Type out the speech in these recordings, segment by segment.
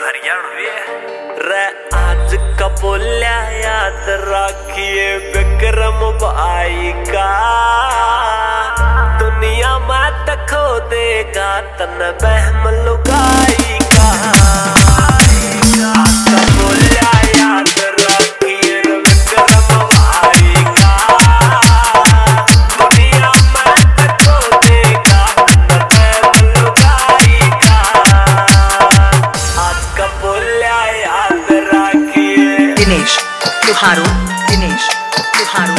हरियाणवी रे आज का बोलिया याद रखिए विक्रम भाई का। दुनिया में तखो देगा तन बहम लुगाई का। आज का बोलिया याद रखिए विक्रम भाई का। दुनिया में तखो देगा तन बहम लुगाई का। आज का बोलिया याद रखिए दिनेश लुहारू, दिनेश लुहारू,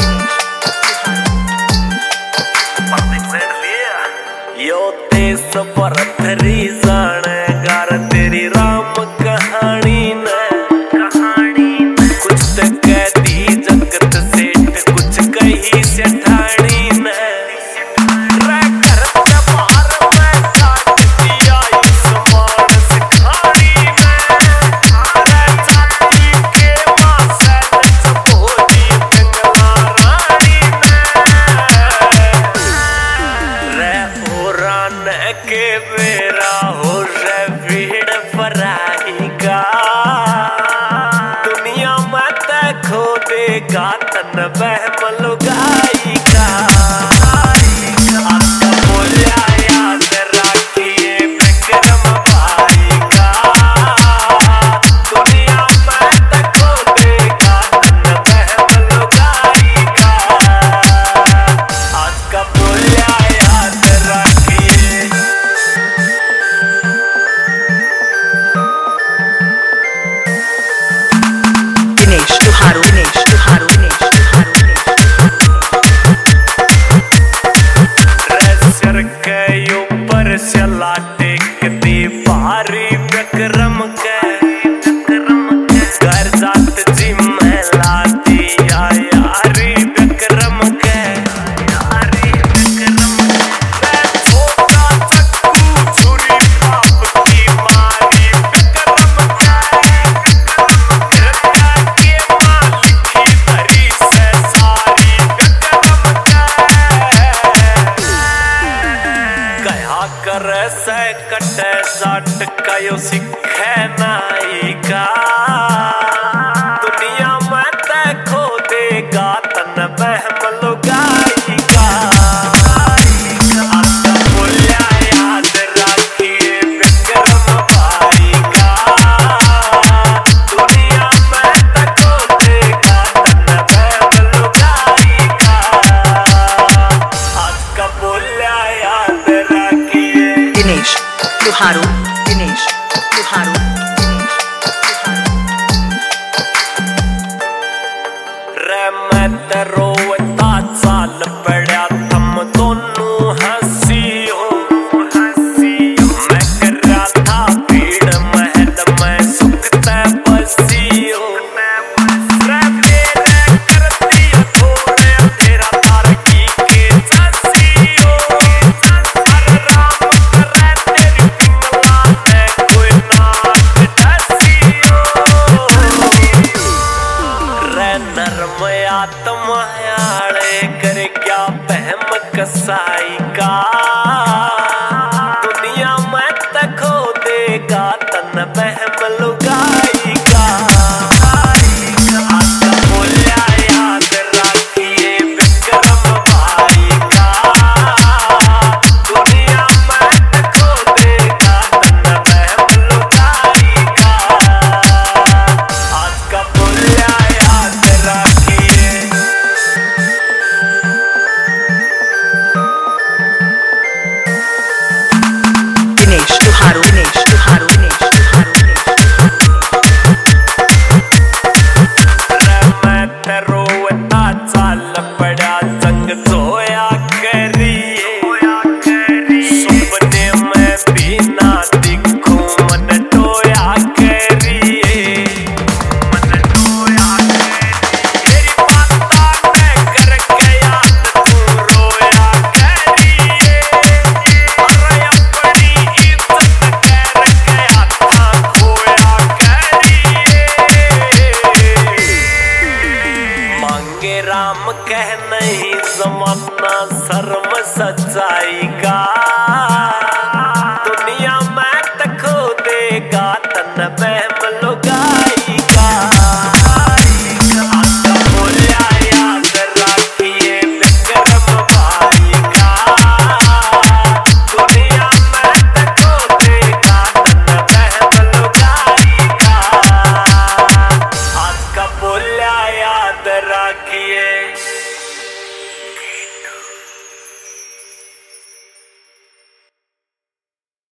यो देश परथरी जाने गार तेरी राम कहानी ने कुछ तो कह दी जगत सेठ कुछ कही सेठानी ने। के बेरा हो रे भीड़ फराही का। दुनिया में तखो देगा तन बहम लुगाई का। आपका बोलिया याद रखिए विक्रम भाई का। दुनिया में तखो देगा तन बहम लुगाई का। आज का बोलिया याद रखिए दिनेश लुहारू, दिनेश लुहारू, दिनेश सर के ऊपर चला टेकती भारी विक्रम के। घर जात जी में लाती यारी विक्रम के। छोटा चक्कू छुरी बाप की मारी विक्रम के। के मालिकी धरी से सारी विक्रम कया कर से कटे जाट कयो सिखे नाई का। दुनिया में तखो देगा तन बहम लुगाई का। आपका बोलिया याद रखिए विक्रम भाई का। दुनिया में तखो देगा तन बहम लुगाई का। आज का बोलिया याद रखिए दिनेश लुहारू, दिनेश लुहारू, रे मैं रोता चाल पड़ा थम दोनों हंसी हो। मैं कर रहा था भीड़ महल में सुखते बसी हो। रे मेरे कर दिया थोड़े तेरा तारकी के जसी हो। हर राम करे तेरी पिंगला ने कोई नाक डसी हो। रे नरम आत्मायाले कर क्या बहम कसाई का। दुनिया में तखो देगा तन बहम